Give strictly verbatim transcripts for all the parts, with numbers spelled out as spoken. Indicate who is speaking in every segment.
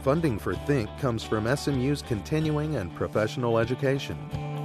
Speaker 1: Funding for Think comes from S M U's continuing and professional education.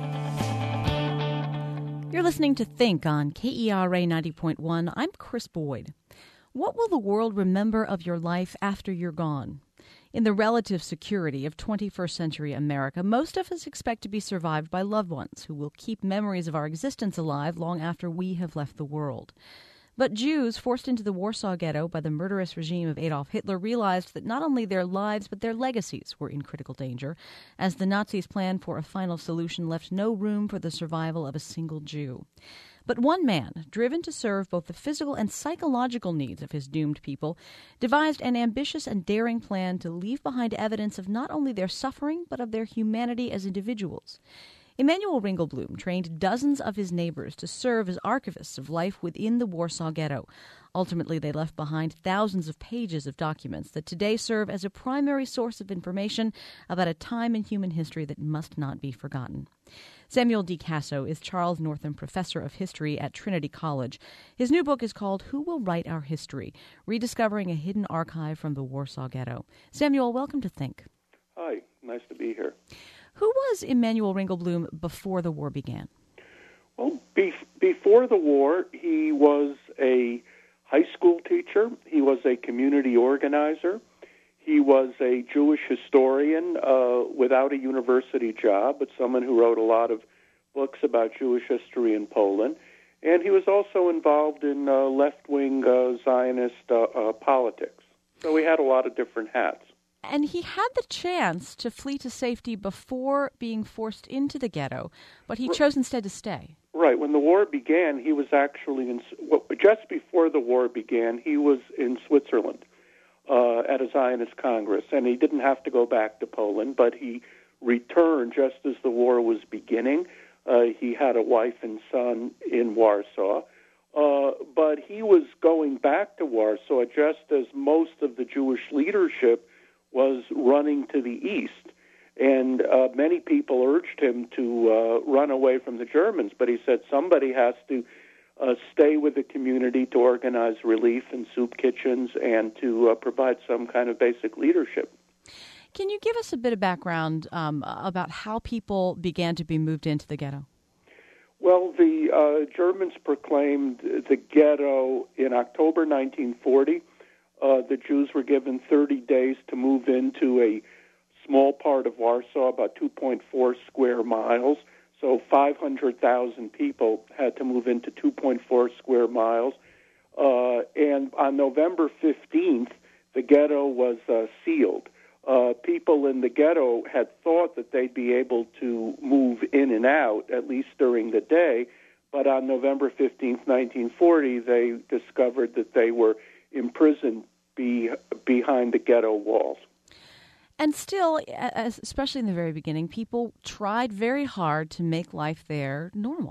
Speaker 2: You're listening to Think on K E R A ninety point one. I'm Chris Boyd. What will the world remember of your life after you're gone? In the relative security of twenty-first century America, most of us expect to be survived by loved ones who will keep memories of our existence alive long after we have left the world. But Jews forced into the Warsaw Ghetto by the murderous regime of Adolf Hitler realized that not only their lives but their legacies were in critical danger, as the Nazis' plan for a final solution left no room for the survival of a single Jew. But one man, driven to serve both the physical and psychological needs of his doomed people, devised an ambitious and daring plan to leave behind evidence of not only their suffering but of their humanity as individuals. Emanuel Ringelblum trained dozens of his neighbors to serve as archivists of life within the Warsaw Ghetto. Ultimately, they left behind thousands of pages of documents that today serve as a primary source of information about a time in human history that must not be forgotten. Samuel D. Casso is Charles Northam Professor of History at Trinity College. His new book is called Who Will Write Our History? Rediscovering a Hidden Archive from the Warsaw Ghetto. Samuel, welcome to Think.
Speaker 3: Hi, nice to be here.
Speaker 2: Who was Emanuel Ringelblum before the war began?
Speaker 3: Well, be- before the war, he was a high school teacher. He was a community organizer. He was a Jewish historian uh, without a university job, but someone who wrote a lot of books about Jewish history in Poland. And he was also involved in uh, left-wing uh, Zionist uh, uh, politics. So he had a lot of different hats.
Speaker 2: And he had the chance to flee to safety before being forced into the ghetto, but he chose instead to stay.
Speaker 3: Right. When the war began, he was actually in, well, just before the war began, he was in Switzerland uh, at a Zionist Congress, and he didn't have to go back to Poland, but he returned just as the war was beginning. Uh, he had a wife and son in Warsaw, uh, but he was going back to Warsaw just as most of the Jewish leadership was running to the east. And uh, many people urged him to uh, run away from the Germans, but he said somebody has to uh, stay with the community to organize relief and soup kitchens and to uh, provide some kind of basic leadership.
Speaker 2: Can you give us a bit of background um, about how people began to be moved into the ghetto?
Speaker 3: Well, the uh, Germans proclaimed the ghetto in October nineteen forty. Uh, the Jews were given thirty days to move into a small part of Warsaw, about two point four square miles. So five hundred thousand people had to move into two point four square miles. Uh, and on November fifteenth, the ghetto was uh, sealed. Uh, people in the ghetto had thought that they'd be able to move in and out, at least during the day. But on November fifteenth, nineteen forty, they discovered that they were imprisoned be, behind the ghetto walls.
Speaker 2: And still, especially in the very beginning, people tried very hard to make life there normal.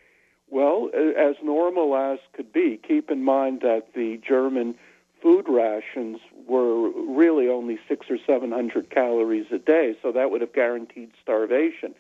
Speaker 3: Well, as normal as could be. Keep in mind that the German food rations were really only six or seven hundred calories a day, so that would have guaranteed starvation.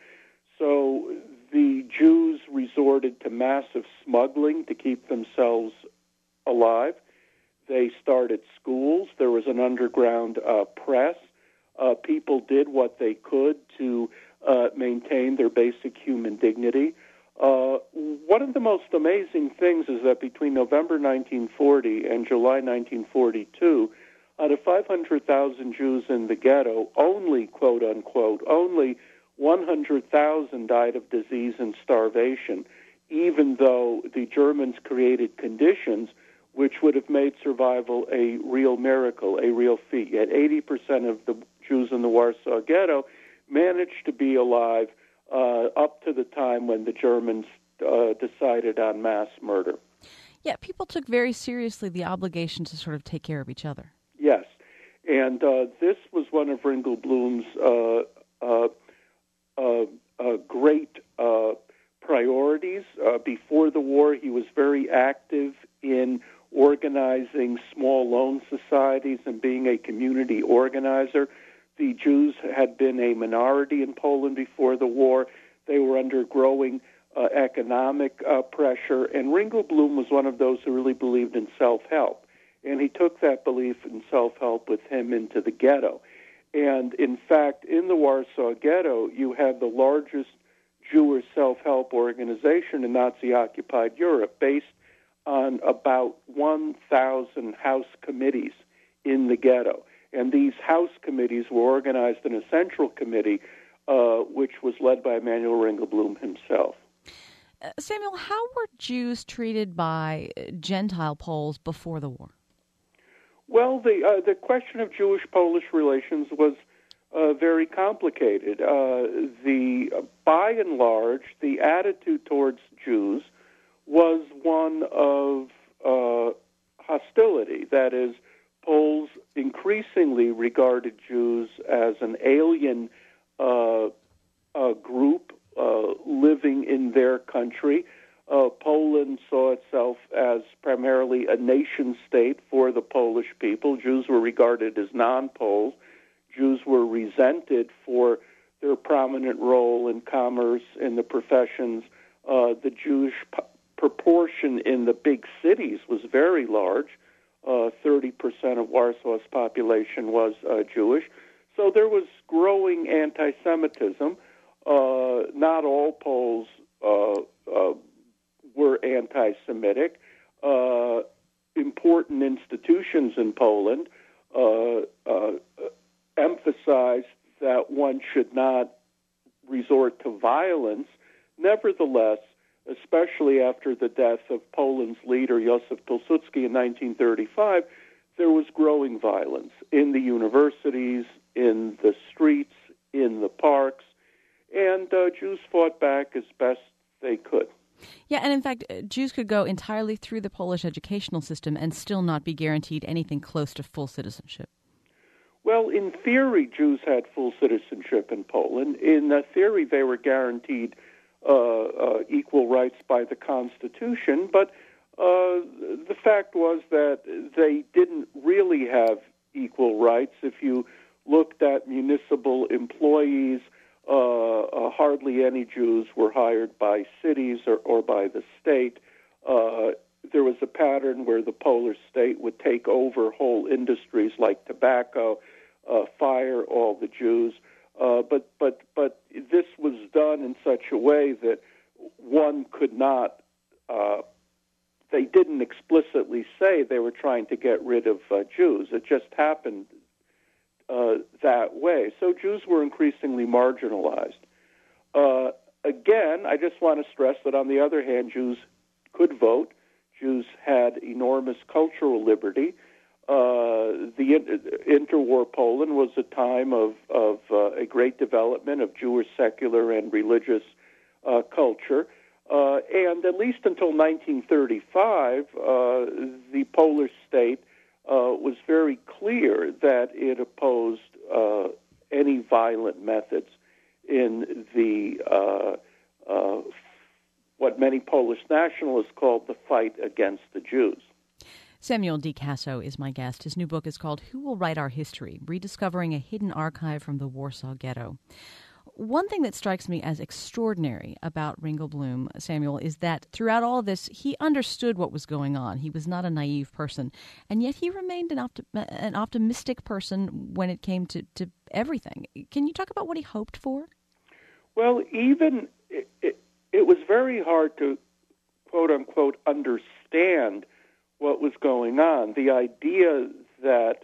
Speaker 3: So the Jews resorted to massive smuggling to keep themselves alive. They started schools. There was an underground uh, press. Uh, people did what they could to uh, maintain their basic human dignity. Uh, one of the most amazing things is that between November nineteen forty and July nineteen forty-two, out of five hundred thousand Jews in the ghetto, only, quote unquote, only one hundred thousand died of disease and starvation, even though the Germans created conditions which would have made survival a real miracle, a real feat. Yet eighty percent of the Jews in the Warsaw Ghetto managed to be alive uh, up to the time when the Germans uh, decided on mass murder.
Speaker 2: Yeah, people took very seriously the obligation to sort of take care of each other.
Speaker 3: Yes, and uh, this was one of Ringelblum's uh, uh, uh, uh, great uh, priorities. Uh, before the war, he was very active in organizing small loan societies and being a community organizer. The Jews had been a minority in Poland before the war. They were under growing uh, economic uh, pressure, and Ringelblum was one of those who really believed in self-help. And he took that belief in self-help with him into the ghetto. And in fact, in the Warsaw Ghetto, you had the largest Jewish self-help organization in Nazi-occupied Europe, based on about one thousand house committees in the ghetto. And these house committees were organized in a central committee, uh, which was led by Emanuel Ringelblum himself.
Speaker 2: Uh, Samuel, how were Jews treated by Gentile Poles before the war?
Speaker 3: Well, the uh, the question of Jewish-Polish relations was uh, very complicated. Uh, the uh, by and large, the attitude towards Jews was one of uh, hostility. That is, Poles increasingly regarded Jews as an alien uh, uh, group uh, living in their country. Uh, Poland saw itself as primarily a nation-state for the Polish people. Jews were regarded as non-Poles. Jews were resented for their prominent role in commerce, in the professions. Uh, the Jewish p- proportion in the big cities was very large. Uh, thirty percent of Warsaw's population was uh, Jewish. So there was growing anti-Semitism. Uh, not all Poles uh, uh, were anti-Semitic. Uh, important institutions in Poland uh, uh, emphasized that one should not resort to violence. Nevertheless, especially after the death of Poland's leader, Józef Pilsudski, in nineteen thirty-five, there was growing violence in the universities, in the streets, in the parks, and uh, Jews fought back as best they could.
Speaker 2: Yeah, and in fact, Jews could go entirely through the Polish educational system and still not be guaranteed anything close to full citizenship.
Speaker 3: Well, in theory, Jews had full citizenship in Poland. In uh, theory, they were guaranteed uh, uh, equal rights by the Constitution, but uh, the fact was that they didn't really have equal rights. If you looked at municipal employees, uh, uh, hardly any Jews were hired by cities or, or by the state. Uh, there was a pattern where the Polish state would take over whole industries like tobacco, uh, fire all the Jews. Uh, but but but this was done in such a way that one could not. Uh, they didn't explicitly say they were trying to get rid of uh, Jews. It just happened uh, that way. So Jews were increasingly marginalized. Uh, again, I just want to stress that on the other hand, Jews could vote. Jews had enormous cultural liberty. Uh, the interwar Poland was a time of, of uh, a great development of Jewish secular and religious uh, culture. Uh, and at least until nineteen thirty-five, uh, the Polish state uh, was very clear that it opposed uh, any violent methods in the uh, uh, what many Polish nationalists called the fight against the Jews.
Speaker 2: Samuel De Casso is my guest. His new book is called Who Will Write Our History? Rediscovering a Hidden Archive from the Warsaw Ghetto. One thing that strikes me as extraordinary about Ringelblum, Samuel, is that throughout all of this, he understood what was going on. He was not a naive person, and yet he remained an, opti- an optimistic person when it came to, to everything. Can you talk about what he hoped for?
Speaker 3: Well, even it, it, it was very hard to, quote-unquote, understand what was going on. The idea that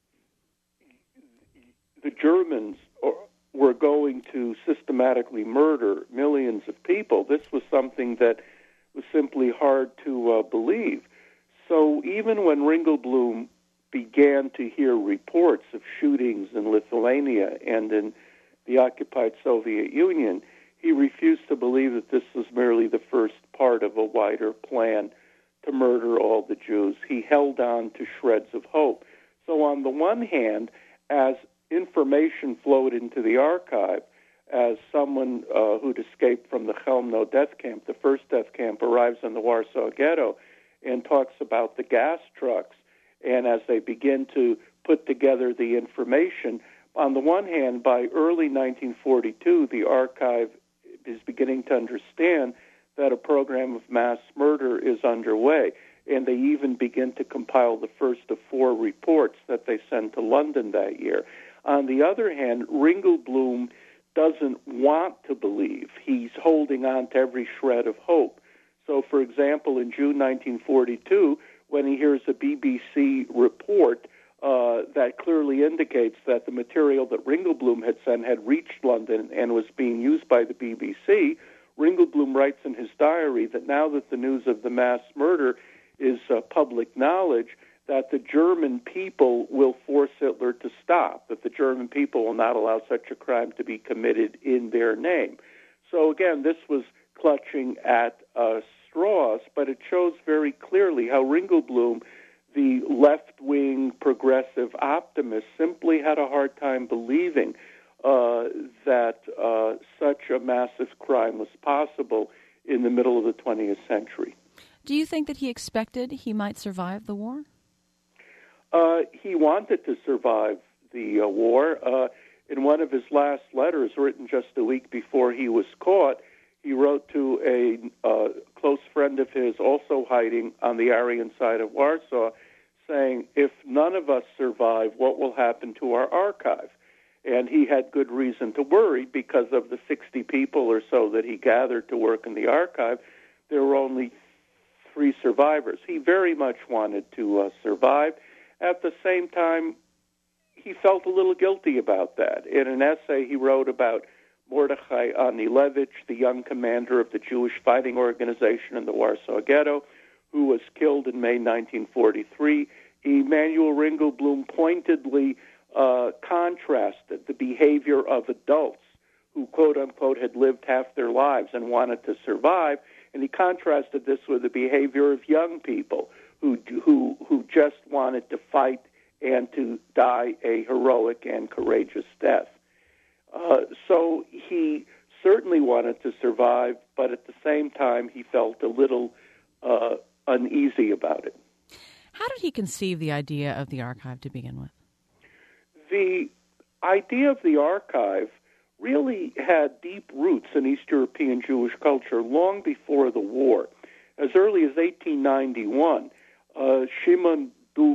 Speaker 3: the Germans or, were going to systematically murder millions of people, this was something that was simply hard to uh, believe. So even when Ringelblum began to hear reports of shootings in Lithuania and in the occupied Soviet Union, he refused to believe that this was merely the first part of a wider plan to murder all the Jews. He held on to shreds of hope. So on the one hand, as information flowed into the archive, as someone uh, who'd escaped from the Chełmno death camp, the first death camp, arrives in the Warsaw Ghetto and talks about the gas trucks, and as they begin to put together the information, on the one hand, by early nineteen forty-two, the archive is beginning to understand that a program of mass murder is underway, and they even begin to compile the first of four reports that they send to London that year. On the other hand, Ringelblum doesn't want to believe. He's holding on to every shred of hope. So, for example, in June nineteen forty-two, when he hears a B B C report uh, that clearly indicates that the material that Ringelblum had sent had reached London and was being used by the B B C, Ringelblum writes in his diary that now that the news of the mass murder is uh, public knowledge, that the German people will force Hitler to stop, that the German people will not allow such a crime to be committed in their name. So again, this was clutching at uh, straws, but it shows very clearly how Ringelblum, the left-wing progressive optimist, simply had a hard time believing uh, that uh, such a massive crime was possible in the middle of the twentieth century.
Speaker 2: Do you think that he expected he might survive the war?
Speaker 3: Uh, he wanted to survive the uh, war. Uh, in one of his last letters, written just a week before he was caught, he wrote to a uh, close friend of his, also hiding on the Aryan side of Warsaw, saying, if none of us survive, what will happen to our archive? And he had good reason to worry because of the sixty people or so that he gathered to work in the archive. There were only three survivors. He very much wanted to uh, survive. At the same time, he felt a little guilty about that. In an essay he wrote about Mordechai Anilevich, the young commander of the Jewish Fighting Organization in the Warsaw Ghetto, who was killed in May nineteen forty-three, Emanuel Ringelblum pointedly uh, contrasted the behavior of adults who, quote-unquote, had lived half their lives and wanted to survive, and he contrasted this with the behavior of young people who who who just wanted to fight and to die a heroic and courageous death. Uh, so he certainly wanted to survive, but at the same time he felt a little uh, uneasy about it.
Speaker 2: How did he conceive the idea of the archive to begin with?
Speaker 3: The idea of the archive really had deep roots in East European Jewish culture long before the war. As early as eighteen ninety-one, uh, Shimon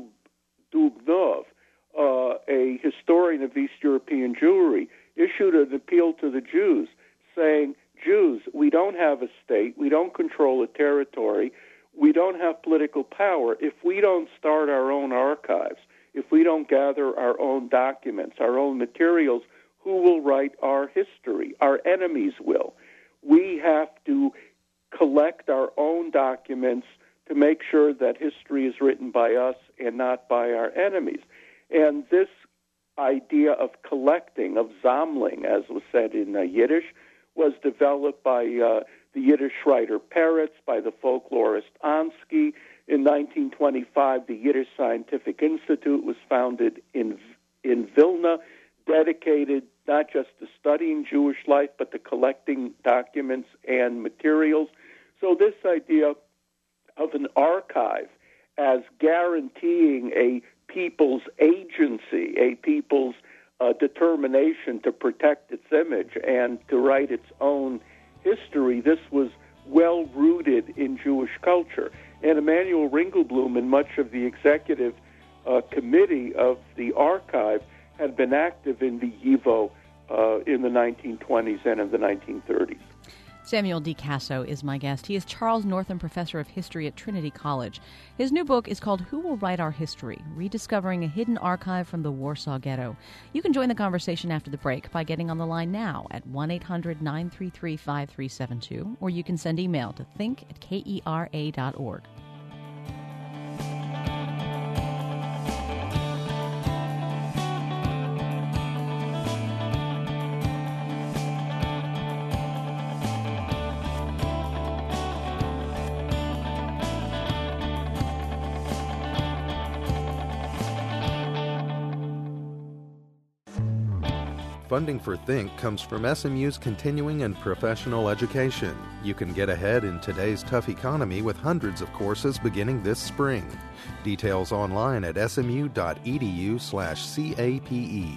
Speaker 3: Dubnov, uh, a historian of East European Jewry, issued an appeal to the Jews saying, Jews, we don't have a state, we don't control a territory, we don't have political power. If we don't start our own archives, if we don't gather our own documents, our own materials, who will write our history? Our enemies will. We have to collect our own documents to make sure that history is written by us and not by our enemies. And this idea of collecting, of Sammlung, as was said in uh, Yiddish, was developed by uh, the Yiddish writer Peretz, by the folklorist Ansky. In nineteen twenty-five, the Yiddish Scientific Institute was founded in in Vilna, dedicated not just to studying Jewish life, but to collecting documents and materials. So this idea of an archive as guaranteeing a people's agency, a people's uh, determination to protect its image and to write its own history, this was well-rooted in Jewish culture. And Emanuel Ringelblum and much of the executive uh, committee of the archive had been active in the YIVO uh, in the nineteen twenties and in the nineteen thirties.
Speaker 2: Samuel D. Casso is my guest. He is Charles Northam Professor of History at Trinity College. His new book is called Who Will Write Our History? Rediscovering a Hidden Archive from the Warsaw Ghetto. You can join the conversation after the break by getting on the line now at one eight hundred nine three three five three seven two, or you can send email to think at K E R A dot org.
Speaker 1: Funding for Think comes from S M U's continuing and professional education. You can get ahead in today's tough economy with hundreds of courses beginning this spring. Details online at smu.edu slash CAPE.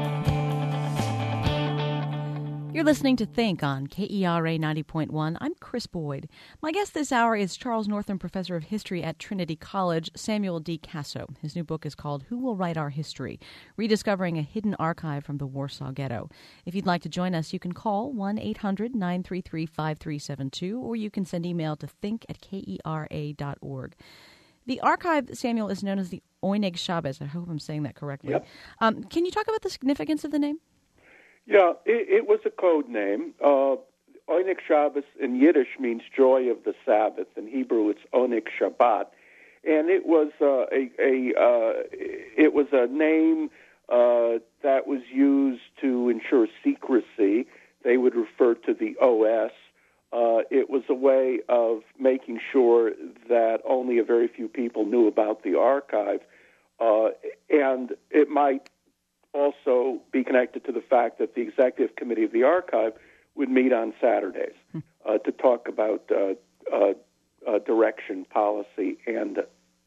Speaker 2: You're listening to Think on K E R A ninety point one. I'm Chris Chris Boyd. My guest this hour is Charles Northam Professor of History at Trinity College, Samuel D. Casso. His new book is called Who Will Write Our History? Rediscovering a Hidden Archive from the Warsaw Ghetto. If you'd like to join us, you can call one eight hundred nine three three five three seven two, or you can send email to think at kera dot org. The archive, Samuel, is known as the Oyneg Shabbos. I hope I'm saying that correctly.
Speaker 3: Yep.
Speaker 2: Um, can you talk about the significance of the name?
Speaker 3: Yeah, it, it was a code name. Uh, Oyneg Shabbos in Yiddish means joy of the Sabbath. In Hebrew, it's Oyneg Shabbat, and it was uh, a, a uh, it was a name uh, that was used to ensure secrecy. They would refer to the O S. Uh, it was a way of making sure that only a very few people knew about the archive, uh, and it might also be connected to the fact that the executive committee of the archive would meet on Saturdays uh, to talk about uh, uh, uh, direction, policy, and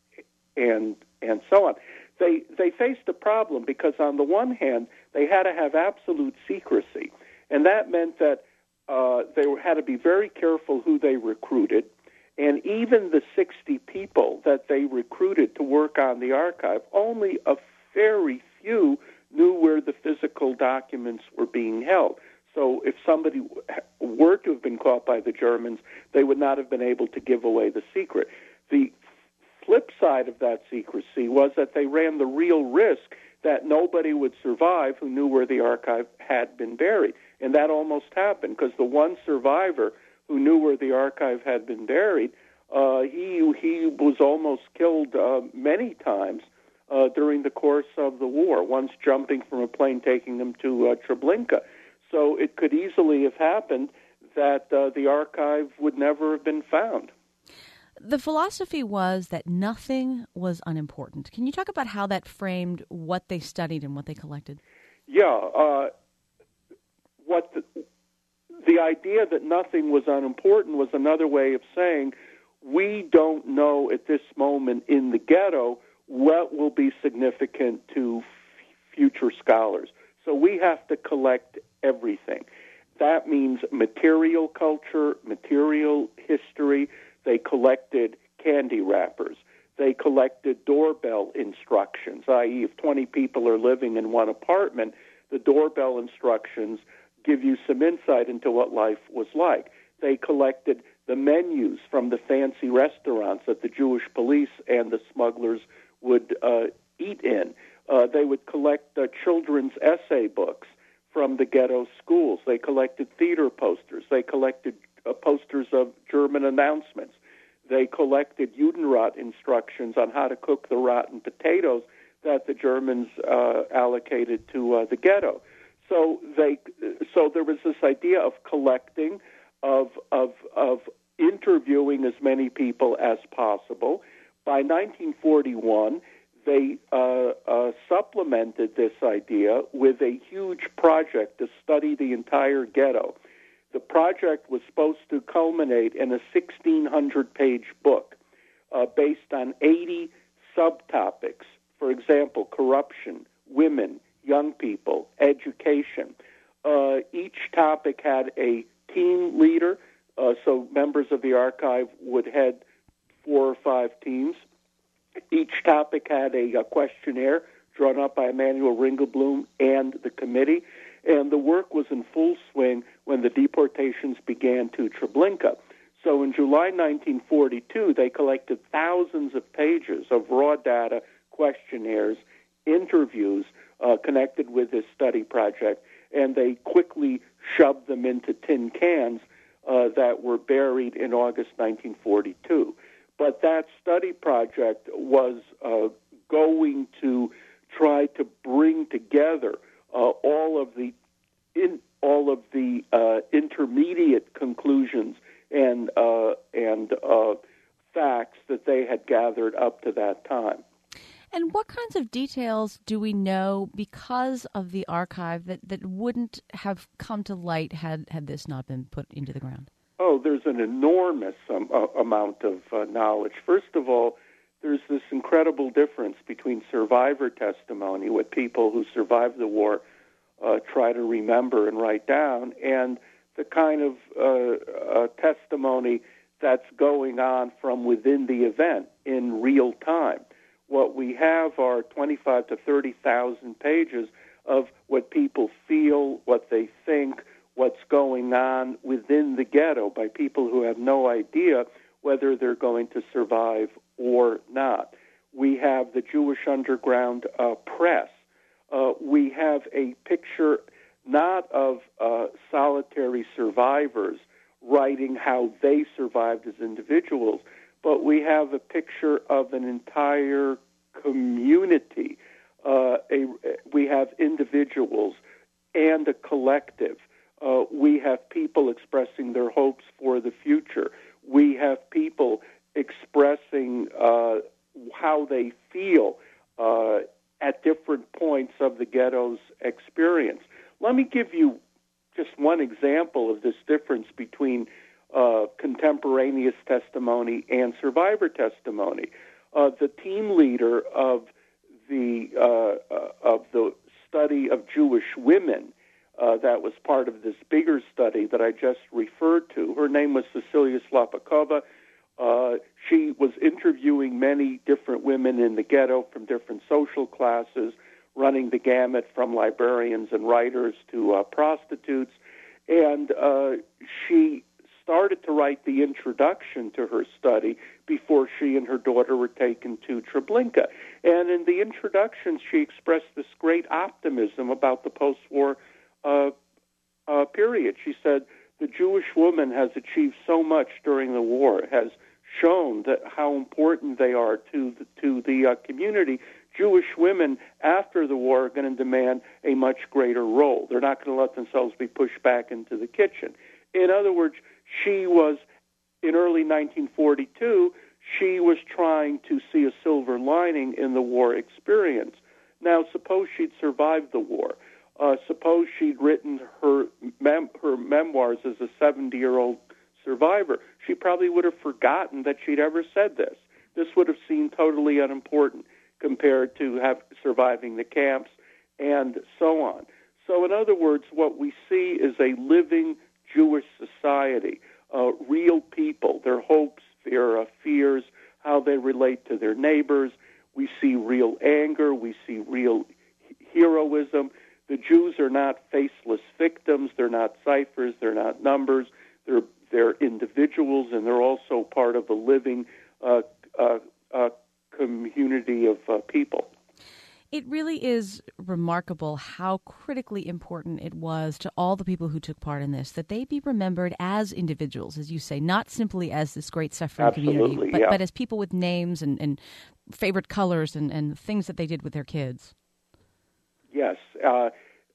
Speaker 3: and and so on. They they faced a problem because on the one hand they had to have absolute secrecy, and that meant that uh, they had to be very careful who they recruited, and even the sixty people that they recruited to work on the archive, only a very few knew where the physical documents were being held. So if somebody were to have been caught by the Germans, they would not have been able to give away the secret. The flip side of that secrecy was that they ran the real risk that nobody would survive who knew where the archive had been buried. And that almost happened, because the one survivor who knew where the archive had been buried, uh, he, he was almost killed uh, many times Uh, during the course of the war, once jumping from a plane taking them to uh, Treblinka. So it could easily have happened that uh, the archive would never have been found.
Speaker 2: The philosophy was that nothing was unimportant. Can you talk about how that framed what they studied and what they collected?
Speaker 3: Yeah. Uh, what the, the idea that nothing was unimportant was another way of saying we don't know at this moment in the ghetto what will be significant to f- future scholars. So we have to collect everything. That means material culture, material history. They collected candy wrappers. They collected doorbell instructions, that is, if twenty people are living in one apartment, the doorbell instructions give you some insight into what life was like. They collected the menus from the fancy restaurants that the Jewish police and the smugglers would uh, eat in. Uh, they would collect uh, children's essay books from the ghetto schools. They collected theater posters. They collected uh, posters of German announcements. They collected Judenrat instructions on how to cook the rotten potatoes that the Germans uh, allocated to uh, the ghetto. So they, so there was this idea of collecting, of of of interviewing as many people as possible. By nineteen forty-one, they uh, uh, supplemented this idea with a huge project to study the entire ghetto. The project was supposed to culminate in a sixteen hundred page book uh, based on eighty subtopics. For example, corruption, women, young people, education. Uh, each topic had a team leader, uh, so members of the archive would head four or five teams. Each topic had a, a questionnaire drawn up by Emanuel Ringelblum and the committee, and the work was in full swing when the deportations began to Treblinka. So in July nineteen forty-two, they collected thousands of pages of raw data, questionnaires, interviews uh, connected with this study project, and they quickly shoved them into tin cans uh, that were buried in August nineteen forty-two. But that study project was uh, going to try to bring together uh, all of the in all of the uh, intermediate conclusions and uh, and uh, facts that they had gathered up to that time.
Speaker 2: And what kinds of details do we know because of the archive that, that wouldn't have come to light had, had this not been put into the ground?
Speaker 3: Oh, there's an enormous um, uh, amount of uh, knowledge. First of all, there's this incredible difference between survivor testimony, what people who survived the war uh, try to remember and write down, and the kind of uh, uh, testimony that's going on from within the event in real time. What we have are twenty-five to thirty thousand pages of what people feel, what they think, what's going on within the ghetto by people who have no idea whether they're going to survive or not. We have the Jewish underground uh, press. Uh, we have a picture not of uh, solitary survivors writing how they survived as individuals, but we have a picture of an entire community. Uh, a, we have individuals and a collective. Uh, we have people expressing their hopes for the future. We have people expressing uh, how they feel uh, at different points of the ghetto's experience. Let me give you just one example of this difference between uh, contemporaneous testimony and survivor testimony. Uh, the team leader of the uh, uh, of the study of Jewish women uh, that was part of this bigger study that I just referred to, her name was Cecilia Slapakova. Uh, she was interviewing many different women in the ghetto from different social classes, running the gamut from librarians and writers to uh, prostitutes. And uh, she started to write the introduction to her study before she and her daughter were taken to Treblinka. And in the introduction, she expressed this great optimism about the post-war uh, uh, period. She said, the Jewish woman has achieved so much during the war, has shown that how important they are to the, to the uh, community. Jewish women after the war are going to demand a much greater role. They're not going to let themselves be pushed back into the kitchen. In other words, she was, in early nineteen forty-two, she was trying to see a silver lining in the war experience. Now, suppose she'd survived the war. Uh, suppose she'd written her mem- her memoirs as a seventy-year-old survivor. She probably would have forgotten that she'd ever said this. This would have seemed totally unimportant compared to have surviving the camps and so on. So, in other words, what we see is a living Jewish society, uh, real people, their hopes, their uh, fears, how they relate to their neighbors. We see real anger. We see real heroism. The Jews are not faceless victims. They're not ciphers. They're not numbers. They're they're individuals, and they're also part of a living uh, uh, uh, community of uh, people.
Speaker 2: It really is remarkable how critically important it was to all the people who took part in this, that they be remembered as individuals, as you say, not simply as this great suffering community, but,
Speaker 3: yeah.
Speaker 2: but as people with names and, and favorite colors and, and things that they did with their kids.
Speaker 3: Yes. Uh,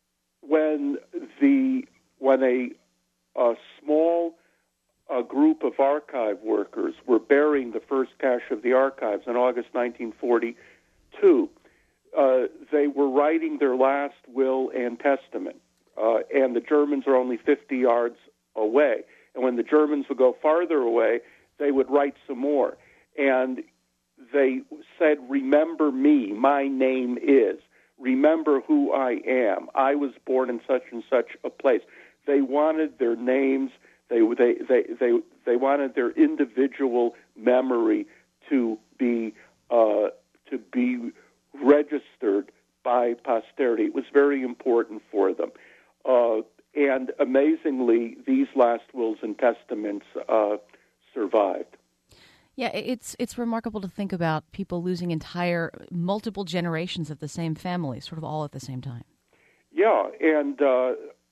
Speaker 3: when the when a, a small a group of archive workers were burying the first cache of the archives in August nineteen forty-two, Uh, they were writing their last will and testament, uh, and the Germans are only fifty yards away. And when the Germans would go farther away, they would write some more. And they said, remember me, my name is. Remember who I am. I was born in such and such a place. They wanted their names, they they they they, they wanted their individual memory to be uh, to be registered by posterity. It was very important for them. Uh, and amazingly, these last wills and testaments uh, survived.
Speaker 2: Yeah, it's it's remarkable to think about people losing entire, multiple generations of the same family, sort of all at the same time.
Speaker 3: Yeah, and uh,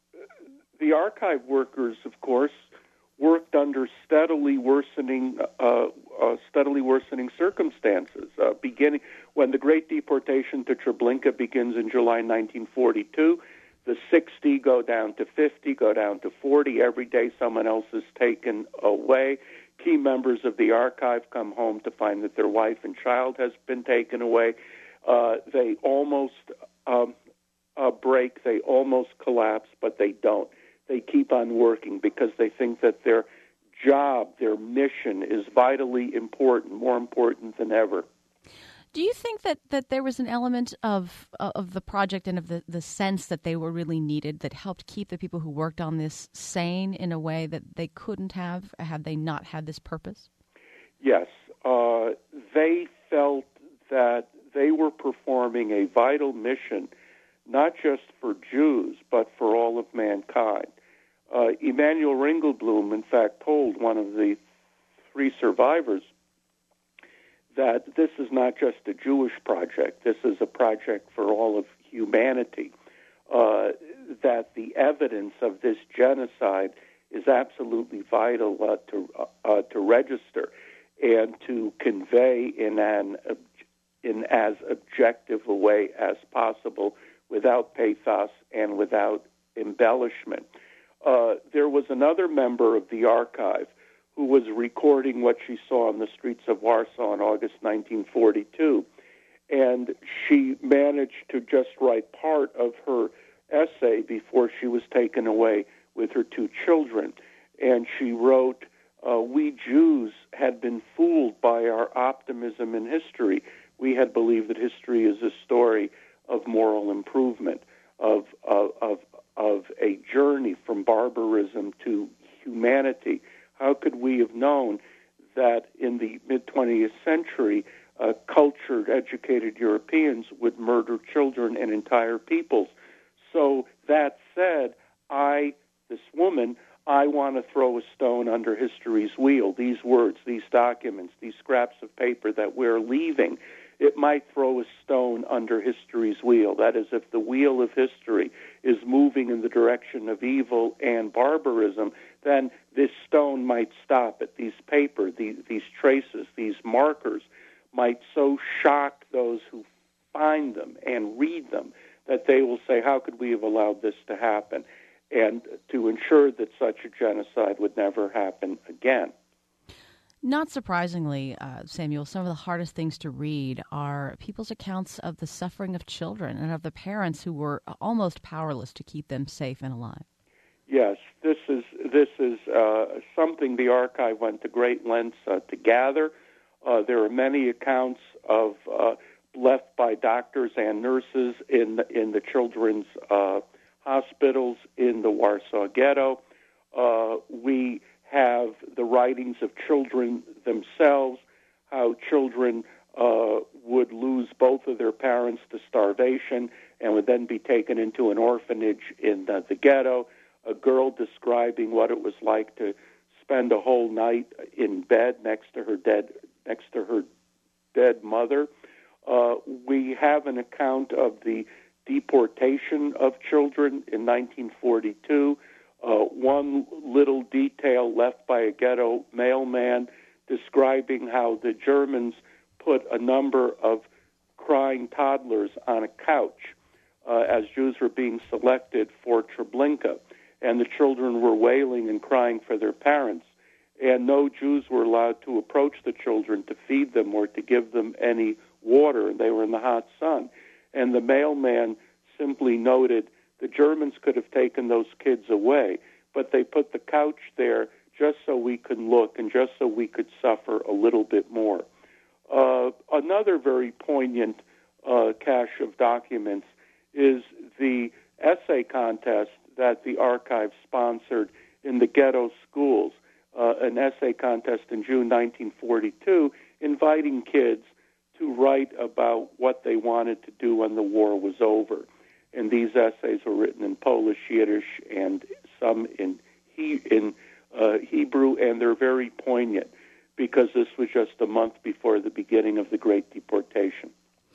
Speaker 3: the archive workers, of course, worked under steadily worsening, uh, uh, steadily worsening circumstances. Uh, beginning when the Great Deportation to Treblinka begins in July nineteen forty-two, the sixty go down to fifty, go down to forty. Every day, someone else is taken away. Key members of the archive come home to find that their wife and child has been taken away. Uh, they almost um, uh, break. They almost collapse, but they don't. They keep on working because they think that their job, their mission is vitally important, more important than ever.
Speaker 2: Do you think that, that there was an element of of the project and of the, the sense that they were really needed that helped keep the people who worked on this sane in a way that they couldn't have had they not had this purpose?
Speaker 3: Yes. Uh, they felt that they were performing a vital mission, not just for Jews, but for all of mankind. Uh, Emanuel Ringelblum, in fact, told one of the three survivors that this is not just a Jewish project, this is a project for all of humanity, uh, that the evidence of this genocide is absolutely vital uh, to uh, to register and to convey in an in as objective a way as possible without pathos and without embellishment. Uh, there was another member of the archive who was recording what she saw on the streets of Warsaw in August nineteen forty-two. And she managed to just write part of her essay before she was taken away with her two children. And she wrote, uh, we Jews had been fooled by our optimism in history. We had believed that history is a story of moral improvement, of, of, of, of a journey from barbarism to humanity. How could we have known that in the mid-twentieth century, uh, cultured, educated Europeans would murder children and entire peoples? So that said, I, this woman, I want to throw a stone under history's wheel. These words, these documents, these scraps of paper that we're leaving, it might throw a stone under history's wheel. That is, if the wheel of history is moving in the direction of evil and barbarism, then this stone might stop it. These paper, these, these traces, these markers might so shock those who find them and read them that they will say, how could we have allowed this to happen? And to ensure that such a genocide would never happen again.
Speaker 2: Not surprisingly, uh, Samuel, some of the hardest things to read are people's accounts of the suffering of children and of the parents who were almost powerless to keep them safe and alive.
Speaker 3: Yes, this is this is uh, something the archive went to great lengths uh, to gather. Uh, there are many accounts of uh, left by doctors and nurses in the, in the children's uh, hospitals in the Warsaw Ghetto. Uh, we have the writings of children themselves, how children uh, would lose both of their parents to starvation and would then be taken into an orphanage in the, the ghetto. A girl describing what it was like to spend a whole night in bed next to her dead next to her dead mother. Uh, we have an account of the deportation of children in nineteen forty-two. Uh, one little detail left by a ghetto mailman describing how the Germans put a number of crying toddlers on a couch uh, as Jews were being selected for Treblinka. And the children were wailing and crying for their parents. And no Jews were allowed to approach the children to feed them or to give them any water. And they were in the hot sun. And the mailman simply noted, the Germans could have taken those kids away, but they put the couch there just so we could look and just so we could suffer a little bit more. Uh, another very poignant uh, cache of documents is the essay contest that the archive sponsored in the ghetto schools, uh, an essay contest in June nineteen forty-two, inviting kids to write about what they wanted to do when the war was over. And these essays were written in Polish, Yiddish, and some in he, in uh, Hebrew, and they're very poignant because this was just a month before the beginning of the Great Deportation.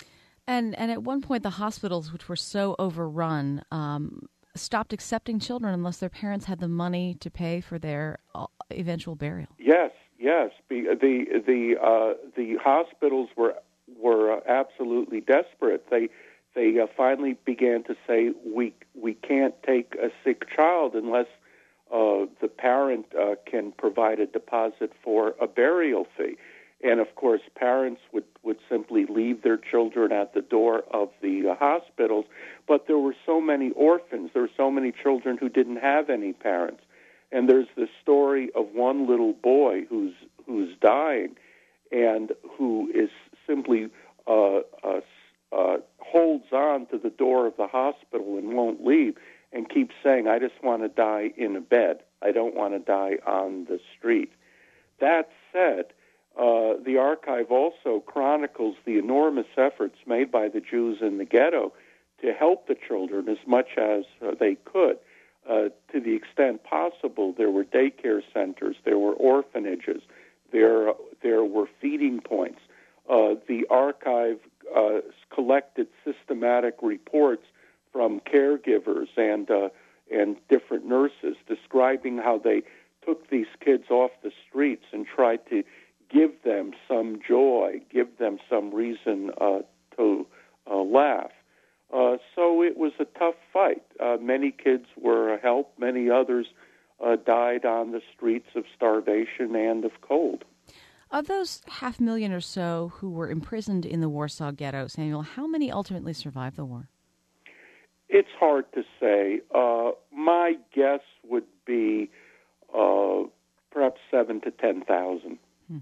Speaker 2: And and at one point, the hospitals, which were so overrun, um, stopped accepting children unless their parents had the money to pay for their eventual burial.
Speaker 3: Yes, yes. The the the, uh, the hospitals were were absolutely desperate. They They uh, finally began to say, we we can't take a sick child unless uh, the parent uh, can provide a deposit for a burial fee. And, of course, parents would, would simply leave their children at the door of the uh, hospitals. But there were so many orphans. There were so many children who didn't have any parents. And there's the story of one little boy who's who's dying and who is simply uh, uh, uh, holds on to the door of the hospital and won't leave and keeps saying, I just want to die in a bed. I don't want to die on the street. That said, uh, the archive also chronicles the enormous efforts made by the Jews in the ghetto to help the children as much as uh, they could. Uh, to the extent possible, there were daycare centers, there were orphanages, there, there were feeding points. Uh, the archive uh, collected systematic reports from caregivers and uh, and different nurses describing how they took these kids off the streets and tried to give them some joy, give them some reason uh, to uh, laugh. Uh, so it was a tough fight. Uh, many kids were helped. Many others uh, died on the streets of starvation and of cold.
Speaker 2: Of those half million or so who were imprisoned in the Warsaw Ghetto, Samuel, how many ultimately survived the war?
Speaker 3: It's hard to say. Uh, my guess would be uh, perhaps seven to ten thousand. Hmm.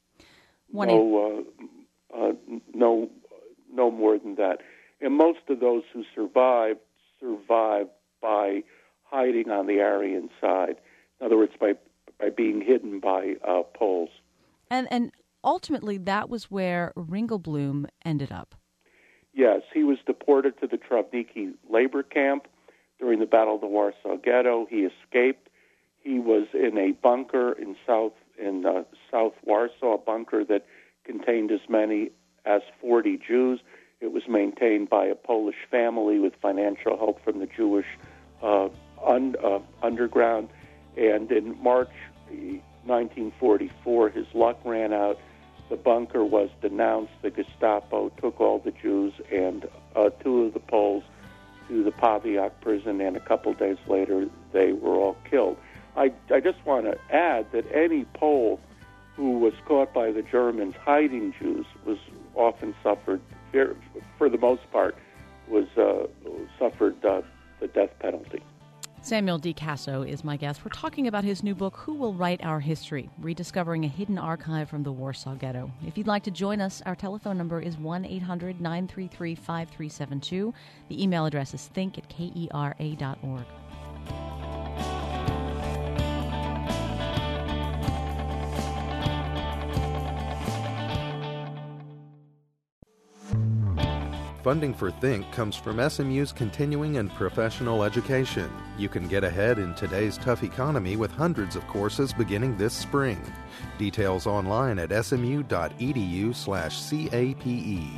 Speaker 3: No, uh, uh, no, no more than that. And most of those who survived survived by hiding on the Aryan side. In other words, by by being hidden by uh, Poles.
Speaker 2: And and ultimately, that was where Ringelblum ended up.
Speaker 3: Yes, he was deported to the Travniki labor camp during the Battle of the Warsaw Ghetto. He escaped. He was in a bunker in South in uh, South Warsaw, a bunker that contained as many as forty Jews. It was maintained by a Polish family with financial help from the Jewish uh, un, uh, underground. And in March nineteen forty-four, his luck ran out. The bunker was denounced. The Gestapo took all the Jews and uh, two of the Poles to the Pawiak prison, and a couple days later, they were all killed. I, I just want to add that any Pole who was caught by the Germans hiding Jews was often suffered, for the most part, was uh, suffered uh, the death penalty.
Speaker 2: Samuel DiCasso is my guest. We're talking about his new book, Who Will Write Our History? Rediscovering a Hidden Archive from the Warsaw Ghetto. If you'd like to join us, our telephone number is one eight hundred nine three three five three seven two. The email address is think at kera dot org.
Speaker 1: Funding for Think comes from S M U's continuing and professional education. You can get ahead in today's tough economy with hundreds of courses beginning this spring. Details online at smu.edu slash CAPE.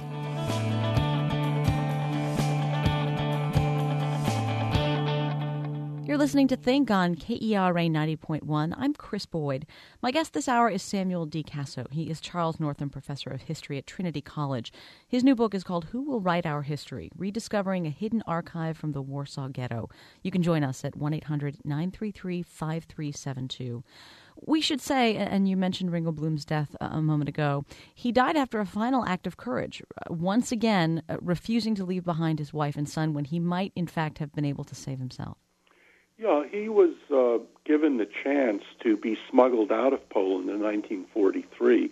Speaker 2: You're listening to Think on K E R A ninety point one. I'm Chris Boyd. My guest this hour is Samuel DiCasso. He is Charles Northam Professor of History at Trinity College. His new book is called Who Will Write Our History? Rediscovering a Hidden Archive from the Warsaw Ghetto. You can join us at one eight hundred nine three three five three seven two. We should say, and you mentioned Ringelblum's death a moment ago, he died after a final act of courage, once again refusing to leave behind his wife and son when he might, in fact, have been able to save himself.
Speaker 3: Yeah, he was uh, given the chance to be smuggled out of Poland in nineteen forty-three.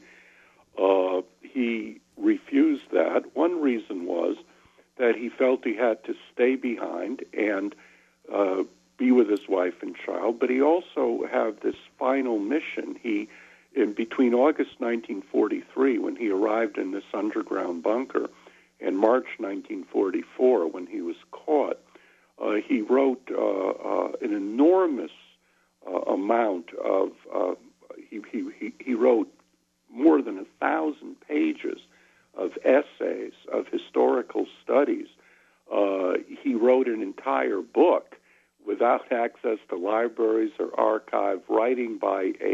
Speaker 3: Uh, he refused that. One reason was that he felt he had to stay behind and uh, be with his wife and child, but he also had this final mission. He, in between August nineteen forty-three, when he arrived in this underground bunker, and March nineteen forty-four, when he was caught, Uh, he wrote uh, uh, an enormous uh, amount of, uh, he, he, he wrote more than a thousand pages of essays, of historical studies. Uh, he wrote an entire book without access to libraries or archive, writing by a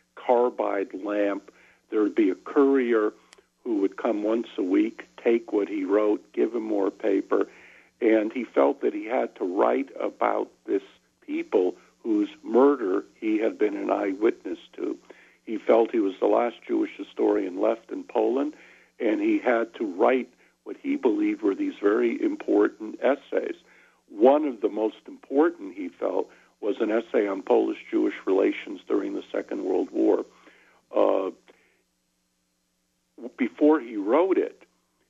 Speaker 3: carbide lamp. There would be a courier who would come once a week, take what he wrote, give him more paper. And he felt that he had to write about this people whose murder he had been an eyewitness to. He felt he was the last Jewish historian left in Poland, and he had to write what he believed were these very important essays. One of the most important, he felt, was an essay on Polish-Jewish relations during the Second World War. Uh, before he wrote it,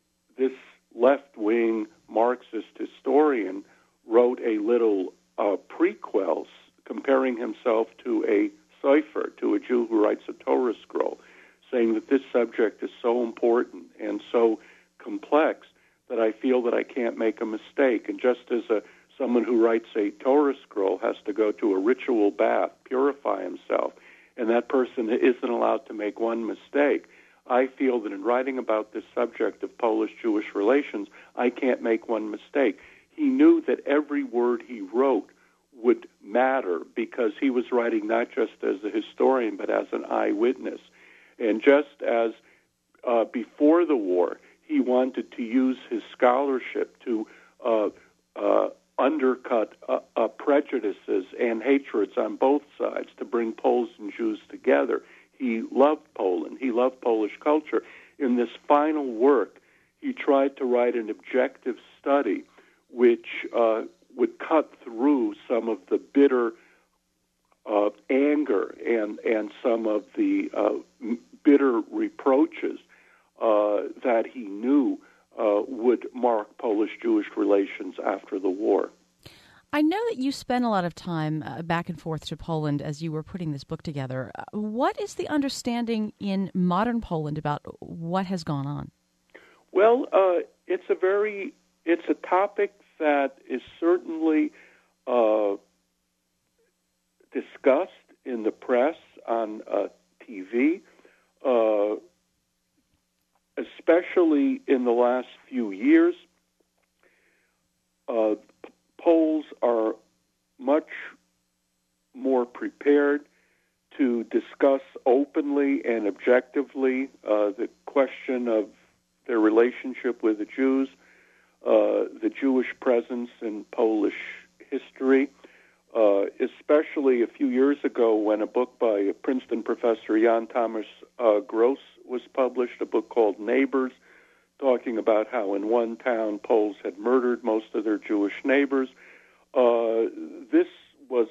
Speaker 3: historian, wrote a little uh, prequel comparing himself to a Sefer, to a Jew who writes a Torah scroll, saying that this subject is so important and so complex that I feel that I can't make a mistake. And just as a someone who writes a Torah scroll has to go to a ritual bath, purify himself, and that person isn't allowed to make one mistake, I feel that in writing about this subject of Polish-Jewish relations, I can't make one mistake. He knew that every word he wrote would matter because he was writing not just as a historian but as an eyewitness. And just as uh, before the war, he wanted to use his scholarship to uh, uh, undercut uh, uh, prejudices and hatreds on both sides, to bring Poles and Jews together. He loved Poland. He loved Polish culture. In this final work, he tried to write an objective study which uh, would cut through some of the bitter uh, anger and, and some of the uh, bitter reproaches uh, that he knew uh, would mark Polish-Jewish relations after the war.
Speaker 2: I know that you spent a lot of time uh, back and forth to Poland as you were putting this book together. Uh, what is the understanding in modern Poland about what has gone on?
Speaker 3: Well, uh, it's a very it's a topic that is certainly uh, discussed in the press, on uh, T V, uh, especially in the last few years. Uh, Poles are much more prepared to discuss openly and objectively uh, the question of their relationship with the Jews, uh, the Jewish presence in Polish history, uh, especially a few years ago when a book by a Princeton professor, Jan Thomas uh, Gross, was published, a book called Neighbors, talking about how in one town Poles had murdered most of their Jewish neighbors. Uh, this was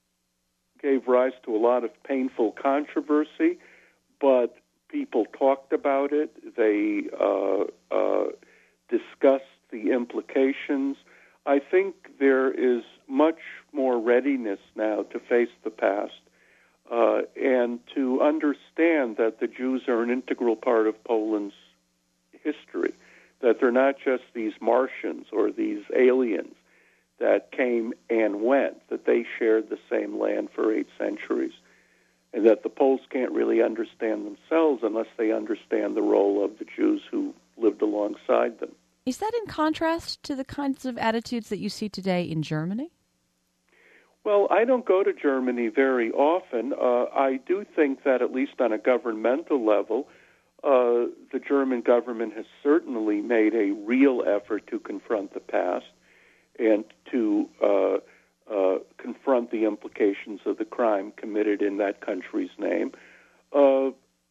Speaker 3: gave rise to a lot of painful controversy, but people talked about it. They uh, uh, discussed the implications. I think there is much more readiness now to face the past uh, and to understand that the Jews are an integral part of Poland's history, that they're not just these Martians or these aliens that came and went, that they shared the same land for eight centuries, and that the Poles can't really understand themselves unless they understand the role of the Jews who lived alongside them.
Speaker 2: Is that in contrast to the kinds of attitudes that you see today in Germany?
Speaker 3: Well, I don't go to Germany very often. Uh, I do think that at least on a governmental level, Uh, the German government has certainly made a real effort to confront the past and to uh, uh, confront the implications of the crime committed in that country's name. Uh,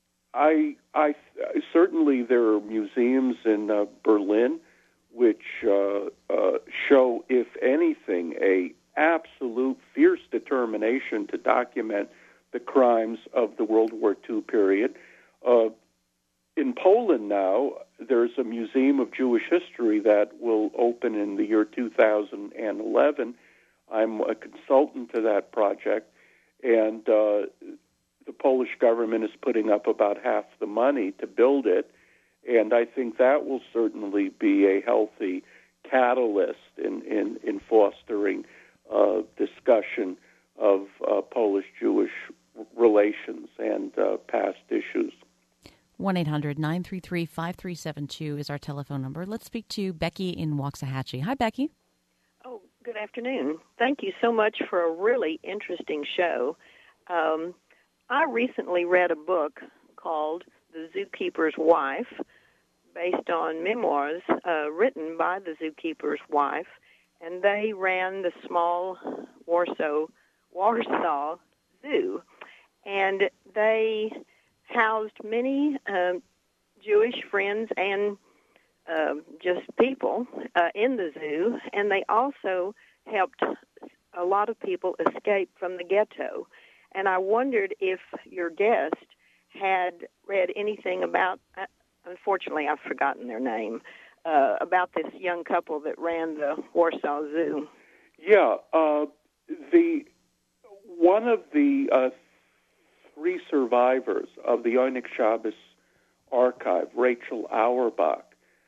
Speaker 3: I, I certainly there are museums in uh, Berlin which uh, uh, show, if anything, a absolute fierce determination to document the crimes of the World War Two period. Uh, In Poland now, there's a Museum of Jewish History that will open in the year two thousand eleven. I'm a consultant to that project, and uh, the Polish government is putting up about half the money to build it, and I think that will certainly be a healthy catalyst in, in, in fostering uh, discussion of uh, Polish-Jewish relations and uh, past issues.
Speaker 2: one eight hundred nine three three five three seven two is our telephone number. Let's speak to Becky in Waxahachie. Hi, Becky.
Speaker 4: Oh, good afternoon. Thank you so much for a really interesting show. Um, I recently read a book called The Zookeeper's Wife, based on memoirs uh, written by the zookeeper's wife, and they ran the small Warsaw, Warsaw Zoo, and they housed many um, Jewish friends and uh, just people uh, in the zoo, and they also helped a lot of people escape from the ghetto. And I wondered if your guest had read anything about, uh, unfortunately I've forgotten their name, uh, about this young couple that ran the Warsaw Zoo.
Speaker 3: Yeah, uh, the one of the uh, three survivors of the Oynik Shabbos archive, Rachel Auerbach,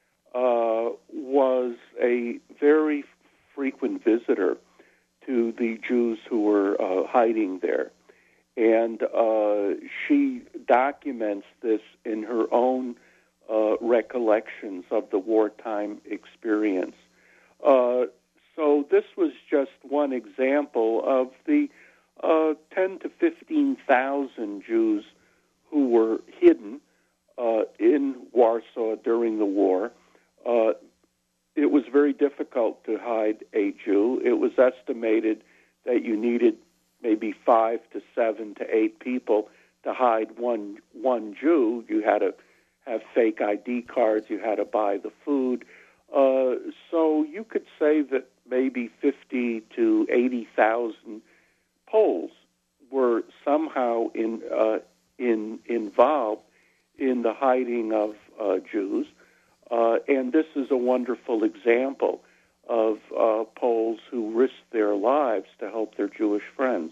Speaker 3: uh, was a very frequent visitor to the Jews who were uh, hiding there. And uh, she documents this in her own uh, recollections of the wartime experience. Uh, so this was just one example of the uh, ten to fifteen thousand Jews who were hidden uh, in Warsaw during the war. Uh, it was very difficult to hide a Jew. It was estimated that you needed maybe five to seven to eight people to hide one one Jew. You had to have fake I D cards. You had to buy the food. Uh, so you could say that maybe fifty to eighty thousand Poles were somehow in uh, in involved in the hiding of uh, Jews, uh, and this is a wonderful example of uh, Poles who risked their lives to help their Jewish friends.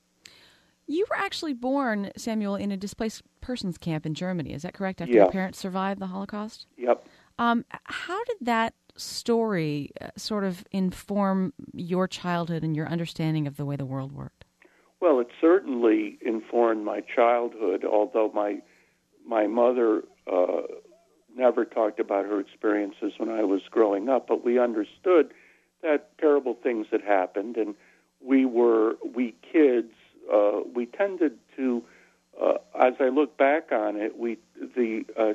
Speaker 2: You were actually born, Samuel, in a displaced persons camp in Germany. Is that correct? After
Speaker 3: Yeah.
Speaker 2: your parents survived the Holocaust?
Speaker 3: Yep.
Speaker 2: Um, how did that story uh, sort of inform your childhood and your understanding of the way the world worked?
Speaker 3: Well, it certainly informed my childhood, although my my mother uh, never talked about her experiences when I was growing up, but we understood that terrible things had happened, and we were, we kids, uh, we tended to, uh, as I look back on it, we the uh,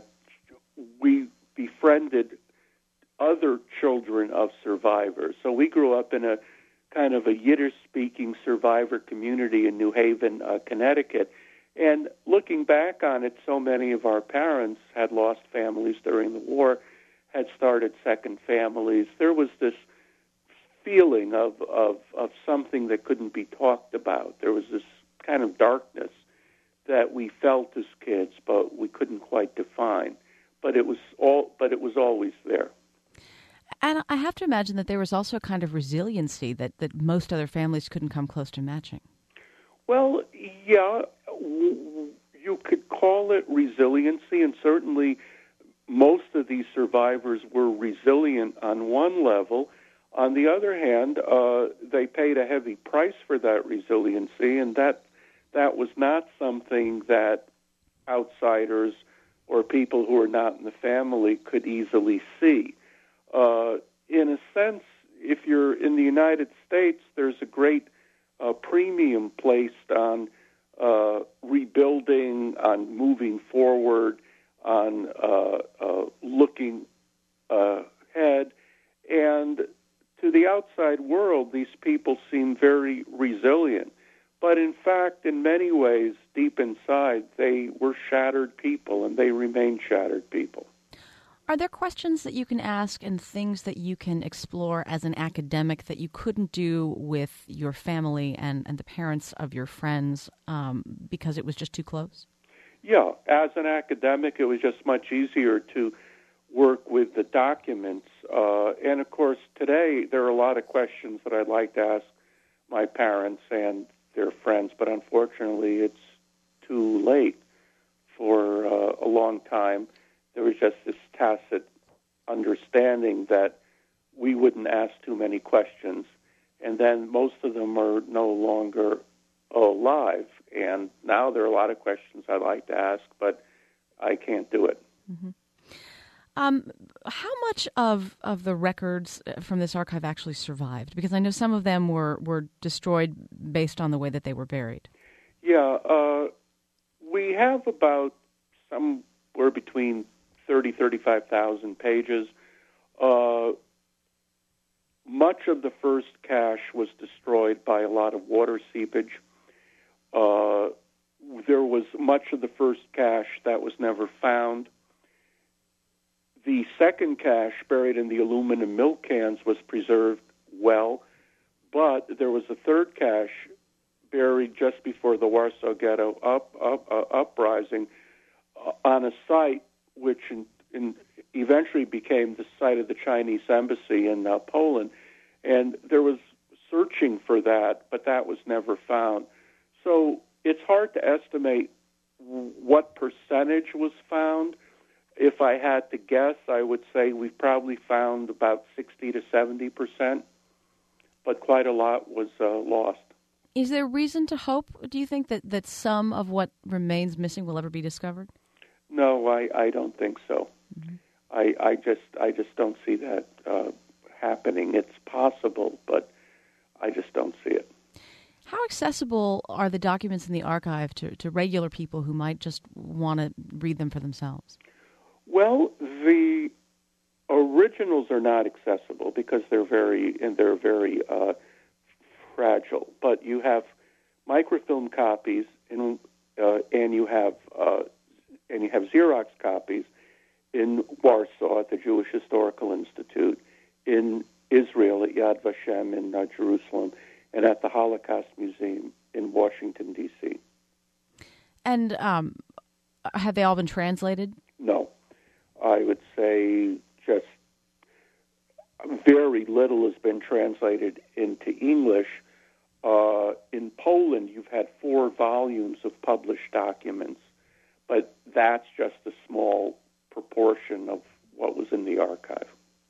Speaker 3: we befriended other children of survivors. So we grew up in a kind of a Yiddish-speaking survivor community in New Haven, uh, Connecticut. And looking back on it, so many of our parents had lost families during the war, had started second families. There was this feeling of, of, of something that couldn't be talked about. There was this kind of darkness that we felt as kids, but we couldn't quite define. But it was all. But it was always there.
Speaker 2: And I have to imagine that there was also a kind of resiliency that, that most other families couldn't come close to matching.
Speaker 3: Well, yeah, w- you could call it resiliency, and certainly most of these survivors were resilient on one level. On the other hand, uh, they paid a heavy price for that resiliency, and that that was not something that outsiders or people who are not in the family could easily see. Uh, in a sense, if you're in the United States, there's a great uh, premium placed on uh, rebuilding, on moving forward, on uh, uh, looking uh, ahead. And to the outside world, these people seem very resilient. But in fact, in many ways, deep inside, they were shattered people, and they remain shattered people.
Speaker 2: Are there questions that you can ask and things that you can explore as an academic that you couldn't do with your family and, and the parents of your friends um, because it was just too close?
Speaker 3: Yeah, as an academic, it was just much easier to work with the documents. Uh, and, of course, today there are a lot of questions that I'd like to ask my parents and their friends, but unfortunately it's too late. For uh, a long time, there was just this tacit understanding that we wouldn't ask too many questions, and then most of them are no longer alive. And now there are a lot of questions I'd like to ask, but I can't do it.
Speaker 2: Mm-hmm. Um, how much of, of the records from this archive actually survived? Because I know some of them were, were destroyed based on the way that they were buried.
Speaker 3: Yeah, uh, we have about somewhere between thirty, thirty-five thousand pages. Uh, much of the first cache was destroyed by a lot of water seepage. Uh, there was much of the first cache that was never found. The second cache, buried in the aluminum milk cans, was preserved well, but there was a third cache buried just before the Warsaw Ghetto up, up, uh, uprising uh, on a site which in, in, eventually became the site of the Chinese embassy in uh, Poland. And there was searching for that, but that was never found. So it's hard to estimate what percentage was found. If I had to guess, I would say we've probably found about sixty to seventy percent, but quite a lot was uh, lost.
Speaker 2: Is there reason to hope, do you think, that, that some of what remains missing will ever be discovered?
Speaker 3: No, I, I don't think so.
Speaker 2: Mm-hmm.
Speaker 3: I, I just I just don't see that uh, happening. It's possible, but I just don't see it.
Speaker 2: How accessible are the documents in the archive to, to regular people who might just want to read them for themselves?
Speaker 3: Well, the originals are not accessible because they're very and they're very uh, fragile. But you have microfilm copies, and uh, and you have uh, and you have Xerox copies in Warsaw at the Jewish Historical Institute, in Israel at Yad Vashem in uh, Jerusalem, and at the Holocaust Museum in Washington, D C
Speaker 2: And um, have they all been translated?
Speaker 3: No. I would say just very little has been translated into English. Uh, in Poland, you've had four volumes of published documents, but that's just a small proportion of what was in the archive.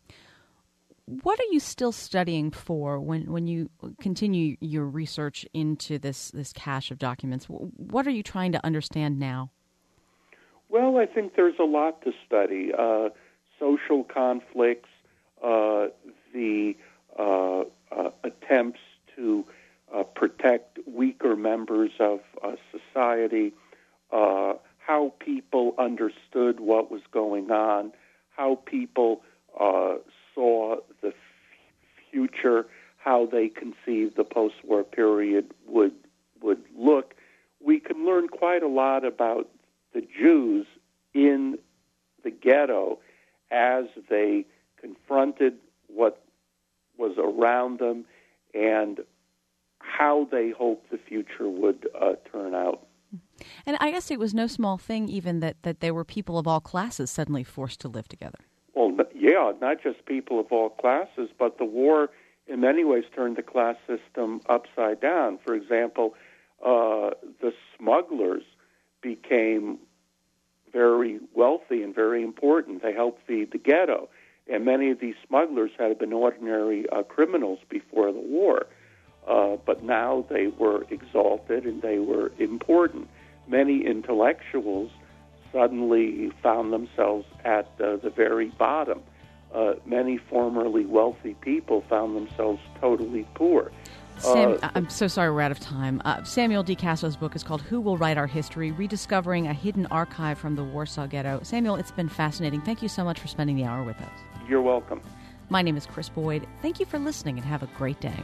Speaker 2: What are you still studying for when, when you continue your research into this, this cache of documents? What are you trying to understand now?
Speaker 3: Well, I think there's a lot to study. Uh, social conflicts, uh, the uh, uh, attempts to uh, protect weaker members of uh, society, uh, how people understood what was going on, how people uh, saw the f- future, how they conceived the post-war period would would look. We can learn quite a lot about the Jews in the ghetto as they confronted what was around them and how they hoped the future would uh, turn out.
Speaker 2: And I guess it was no small thing even that, that there were people of all classes suddenly forced to live together.
Speaker 3: Well, yeah, not just people of all classes, but the war in many ways turned the class system upside down. For example, uh, the smugglers became very wealthy and very important. They helped feed the ghetto. And many of these smugglers had been ordinary uh, criminals before the war. Uh, but now they were exalted and they were important. Many intellectuals suddenly found themselves at uh, the very bottom. Uh, many formerly wealthy people found themselves totally poor.
Speaker 2: Sam,
Speaker 3: uh,
Speaker 2: I'm so sorry we're out of time. Uh, Samuel D. Casso's book is called Who Will Write Our History? Rediscovering a Hidden Archive from the Warsaw Ghetto. Samuel, it's been fascinating. Thank you so much for spending the hour with us.
Speaker 3: You're welcome.
Speaker 2: My name is Chris Boyd. Thank you for listening and have a great day.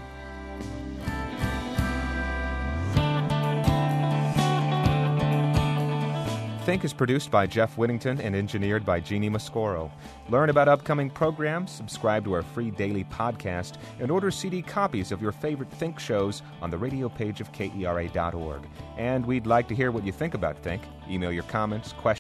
Speaker 5: Think is produced by Jeff Whittington and engineered by Jeannie Mascoro. Learn about upcoming programs, subscribe to our free daily podcast, and order C D copies of your favorite Think shows on the radio page of K E R A dot org. And we'd like to hear what you think about Think. Email your comments, questions,